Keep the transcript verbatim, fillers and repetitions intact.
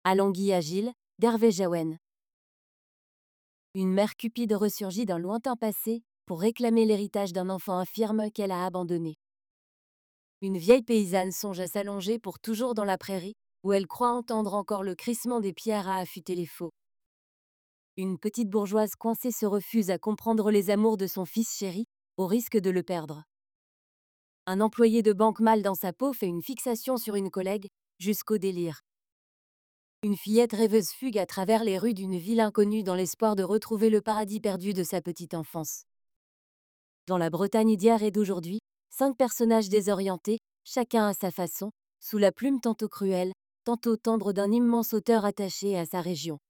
Alangui Agile, d'Hervé Jaouen. Une mère cupide ressurgit d'un lointain passé pour réclamer l'héritage d'un enfant infirme qu'elle a abandonné. Une vieille paysanne songe à s'allonger pour toujours dans la prairie, où elle croit entendre encore le crissement des pierres à affûter les faux. Une petite bourgeoise coincée se refuse à comprendre les amours de son fils chéri, au risque de le perdre. Un employé de banque mal dans sa peau fait une fixation sur une collègue, jusqu'au délire. Une fillette rêveuse fugue à travers les rues d'une ville inconnue dans l'espoir de retrouver le paradis perdu de sa petite enfance. Dans la Bretagne d'hier et d'aujourd'hui, cinq personnages désorientés, chacun à sa façon, sous la plume tantôt cruelle, tantôt tendre d'un immense auteur attaché à sa région.